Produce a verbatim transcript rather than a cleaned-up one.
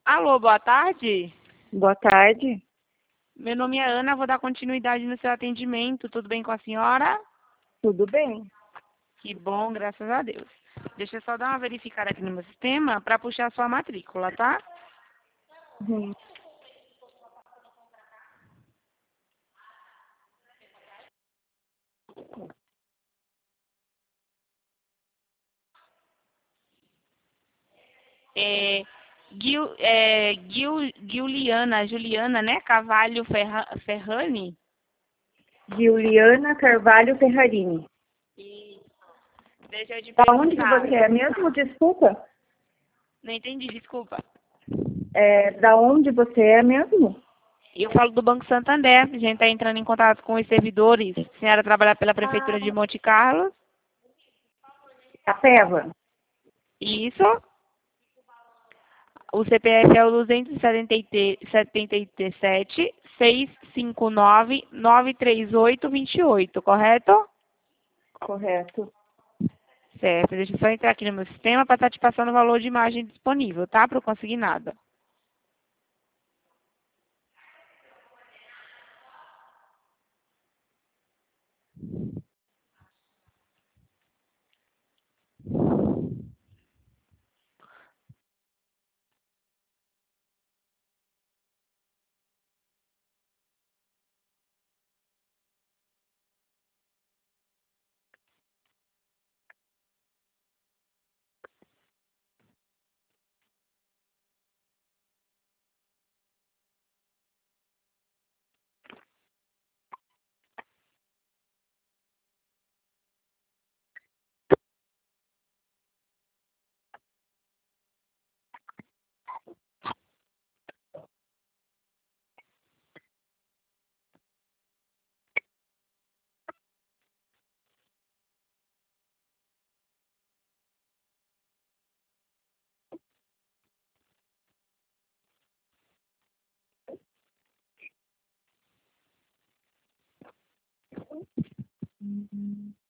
Alô, boa tarde. Boa tarde. Meu nome é Ana, vou dar continuidade no seu atendimento. Tudo bem com a senhora? Tudo bem? Que bom, graças a Deus. Deixa eu só dar uma verificada aqui no meu sistema para puxar a sua matrícula, tá? Uhum. É, Gil, é, Gil, Giuliana, Juliana, né? Cavalho Ferra, Ferrani. Juliana Carvalho Ferrarini. E deixa eu te Da onde que perguntar. você é mesmo? Desculpa. Não entendi, desculpa. É, da onde você é mesmo? Eu falo do Banco Santander. A gente está entrando em contato com os servidores. A senhora trabalha pela Ah, Prefeitura de Monte Carlo. a Peva. Isso. O C P F é o duzentos e setenta e sete, seiscentos e cinquenta e nove, novecentos e trinta e oito, vinte e oito, correto? Correto. Certo. Deixa eu só entrar aqui no meu sistema para estar te passando o valor de imagem disponível, tá? Para o consignado. Uhum.